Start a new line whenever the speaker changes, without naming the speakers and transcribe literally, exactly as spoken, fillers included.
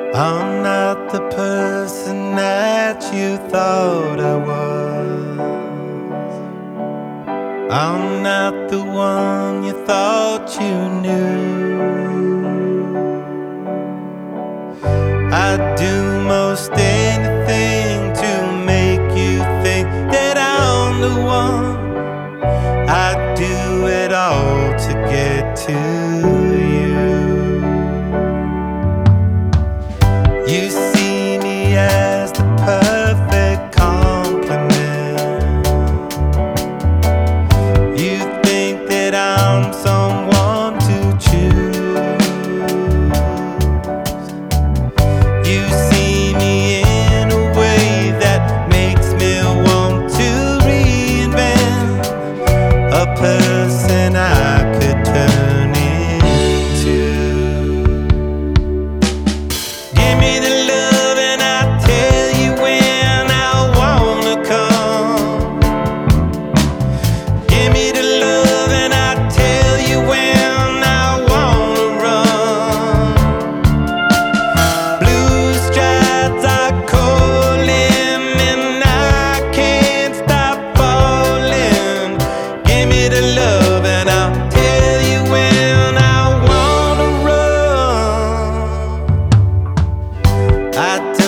I'm not the person that you thought I was. I'm not the one you thought you knew. I'd do most anything to make you think that I'm the one. I'd do it all to get to you. You see me as the perfect compliment. You think that I'm someone to choose. You see me in a way that makes me want to reinvent a person I could turn into. Give me the love and I'll tell you when I wanna come. Give me the love and I'll tell you when I wanna run. Blue skies are calling and I can't stop falling. Give me the love and I'll tell you when I wanna run. I